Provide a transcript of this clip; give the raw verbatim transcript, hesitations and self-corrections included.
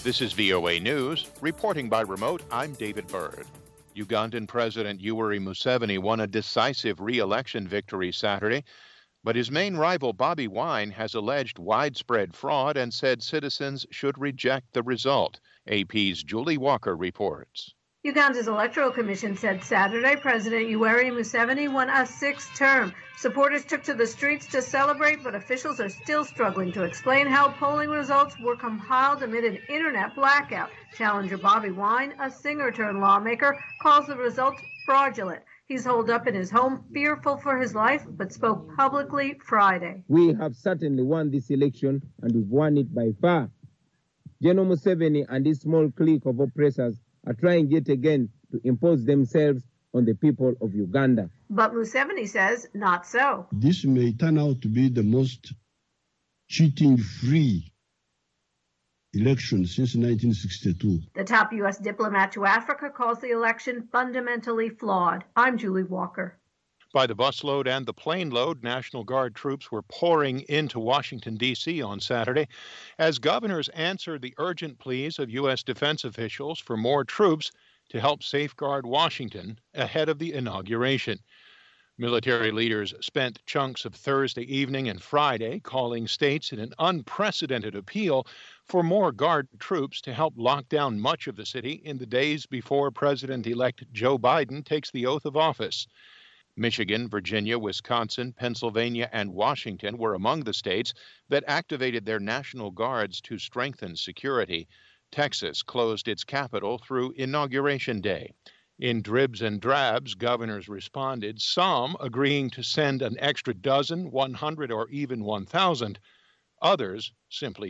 This is V O A News. Reporting by remote, I'm David Byrd. Ugandan President Yoweri Museveni won a decisive re-election victory Saturday, but his main rival Bobi Wine has alleged widespread fraud and said citizens should reject the result. A P's Julie Walker reports. Uganda's Electoral Commission said Saturday President Yoweri Museveni won a sixth term. Supporters took to the streets to celebrate, but officials are still struggling to explain how polling results were compiled amid an internet blackout. Challenger Bobi Wine, a singer-turned-lawmaker, calls the results fraudulent. He's holed up in his home, fearful for his life, but spoke publicly Friday. We have certainly won this election, and we've won it by far. General Museveni and his small clique of oppressors are trying yet again to impose themselves on the people of Uganda. But Museveni says not so. This may turn out to be the most cheating-free election since nineteen sixty-two. The top U S diplomat to Africa calls the election fundamentally flawed. I'm Julie Walker. By the busload and the plane load, National Guard troops were pouring into Washington, D C on Saturday as governors answered the urgent pleas of U S defense officials for more troops to help safeguard Washington ahead of the inauguration. Military leaders spent chunks of Thursday evening and Friday calling states in an unprecedented appeal for more Guard troops to help lock down much of the city in the days before President-elect Joe Biden takes the oath of office. Michigan, Virginia, Wisconsin, Pennsylvania, and Washington were among the states that activated their National Guards to strengthen security. Texas closed its capital through Inauguration Day. In dribs and drabs, governors responded, some agreeing to send an extra dozen, one hundred, or even one thousand. Others simply